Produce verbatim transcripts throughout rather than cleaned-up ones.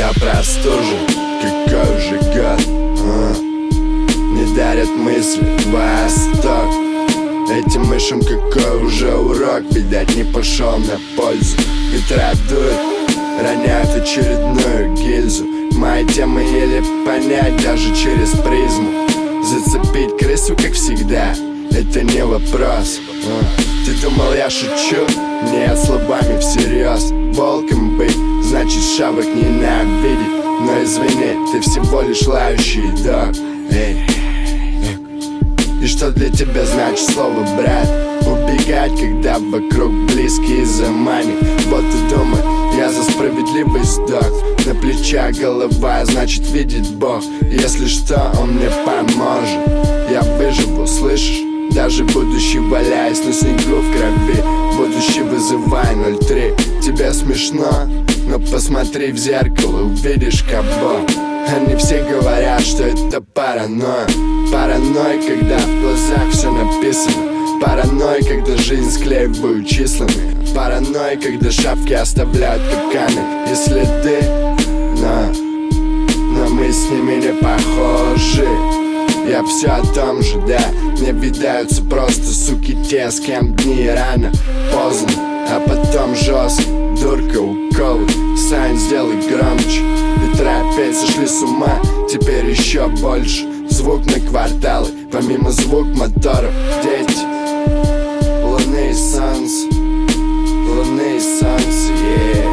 меня простужен. Какой же год, а? Не дарят мысли восток. Этим мышам какой уже урок, видать, не пошел на пользу. Ветра дуют, роняют очередную гильзу. Мои темы еле понять даже через призму. Зацепить крысу, как всегда, это не вопрос. а. Ты думал, я шучу? Нет, слабами всерьез. Волком быть, значит шавок ненавидеть. Но извини, ты всего лишь лающий дог. Эй. И что для тебя значит слово брат? Убегать, когда вокруг близкие заманит. Вот и думай, я за справедливость сдох. На плечах голова, значит видит Бог. Если что, он мне поможет. Я выживу, слышишь? Даже будущий валяясь на снегу в крови. Будущий вызывай ноль три. Тебе смешно? Но посмотри в зеркало, увидишь кого. Они все говорят, что это паранойя. Паранойя, когда в глазах все написано. Паранойя, когда жизнь склеивают числами. Паранойя, когда шапки оставляют капканы и следы. Но, но мы с ними не похожи. Я все о том же, да. Мне видаются просто суки те, с кем дни рано, поздно, а потом жестко. Дурка, уколы, Сань, сделай громче. Ветра опять сошли с ума, теперь еще больше. Звук на кварталы, помимо звук моторов. Дети, луны и солнце, луны и солнце, yeah.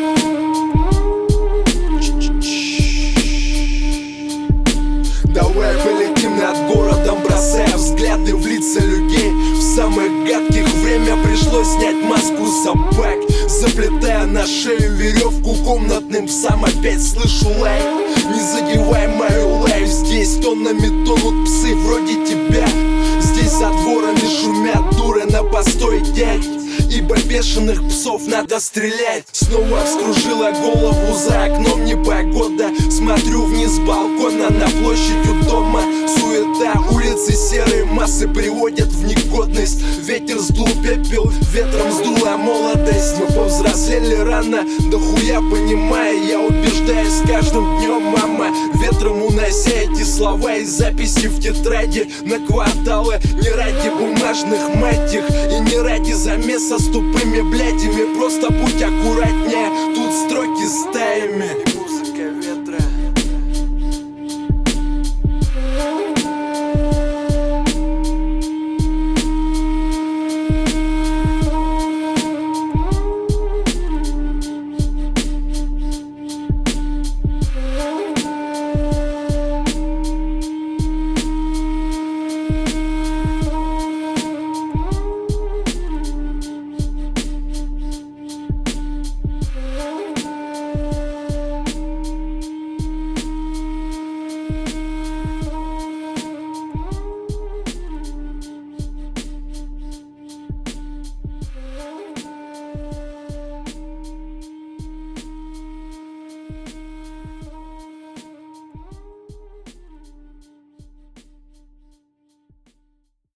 Давай полетим над городом, бросая взгляды в лица людей. В самых гадких время пришлось снять маску собак. Заплетая на шею веревку комнатным псам, опять слышу лай. Не задевай мою лайф, здесь тоннами тонут псы вроде тебя. Здесь за дворами шумят дуры на постой дядь. Ибо бешеных псов надо стрелять. Снова вскружила голову, за окном непогода. Смотрю вниз с балкона на площадь у дома. Суета, улицы серые массы приводят в негодность. Ветер сдул пепел, ветром сдула молодость. Мы повзрослели рано, да хуя понимая. Я убеждаюсь с каждым днем, мама. Ветром унося эти слова и записи в тетради на кварталы. Не ради бумажных мать их и не ради замеса с тупыми блядями. Просто будь аккуратнее, тут строки стаями.